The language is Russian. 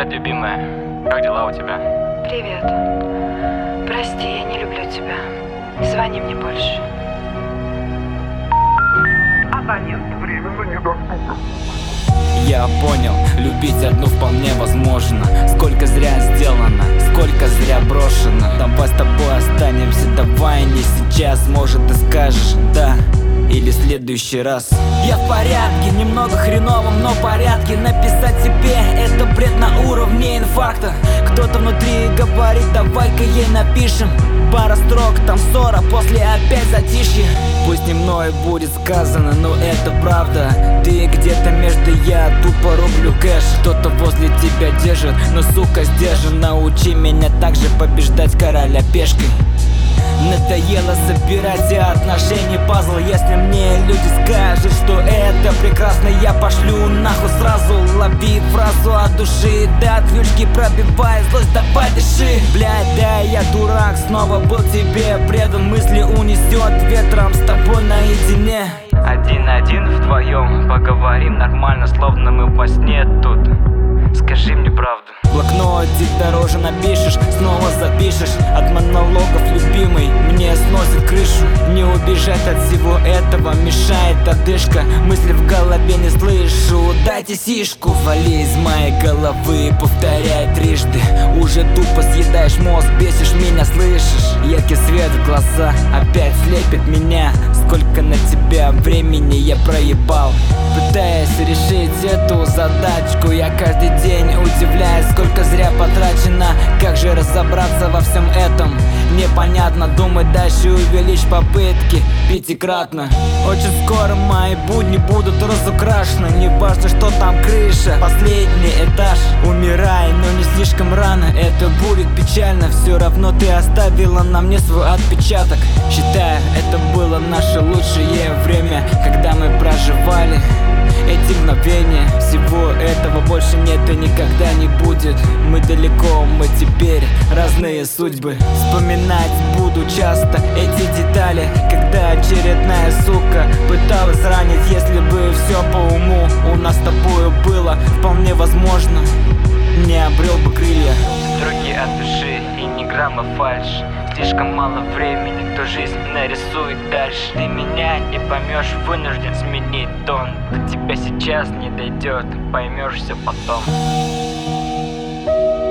Привет, любимая. Как дела у тебя? Привет. Прости, я не люблю тебя. Звони мне больше. Абонент временно недоступен. Я понял, любить одну вполне возможно. Сколько зря сделано, сколько зря брошено. Давай с тобой останемся, давай не сейчас. Может ты скажешь да, или в следующий раз. Я в порядке, немного хреновом, но в порядке. Написать себе это бред на уровне инфаркта. Кто-то внутри говорит, давай-ка ей напишем. Пара строк, там ссора, после опять затишье. Пусть не мной будет сказано, но это правда. Ты где-то между, я тупо рублю кэш. Кто-то возле тебя держит, но сука сдержан. Научи меня также побеждать короля пешкой. Надоело собирать отношения пазл. Если мне люди скажут, что это прекрасно, я пошлю нахуй сразу. Лови фразу от души, до отключки пробивай злость, давай дыши. Блядь, да я дурак, снова был тебе предан. Мысли унесет ветром, с тобой наедине. Один на один вдвоем поговорим нормально, словно мы во сне тут. Скажи мне правду. В блокноте дороже напишешь, снова запишешь. От монологов, любимый, мне сносит крышу. Не убежать от всего этого, мешает одышка. Мысли в голове не слышу, дайте сишку. Вали из моей головы, повторяй трижды. Уже тупо съедаешь мозг, бесишь меня, слышишь? Яркий свет в глаза опять слепит меня. Сколько на тебя времени я проебал, пытаясь решить эту задачку. Я каждый день удивляюсь, сколько зря потрачено. Как же разобраться во всем этом? Непонятно, думать дальше, увеличь попытки пятикратно. Очень скоро мои будни будут разукрашены. Не важно, что там крыша, последний этаж. Умирай, но не слишком рано, это будет печально. Все равно ты оставила на мне свой отпечаток. Считаю, это было наше лучшее время, когда мы проживали эти мгновения. Всего этого больше нет и никогда не будет. Мы далеко, мы теперь разные судьбы. Вспоминать буду часто эти детали, когда очередная сука пыталась ранить. Если бы все по уму у нас с тобою было, вполне возможно, не обрел бы крылья. Строки от души и ни грамма фальшь. Слишком мало времени, кто жизнь нарисует дальше. Ты меня не поймешь, вынужден сменить тон. До тебя сейчас не дойдет, поймешь все потом.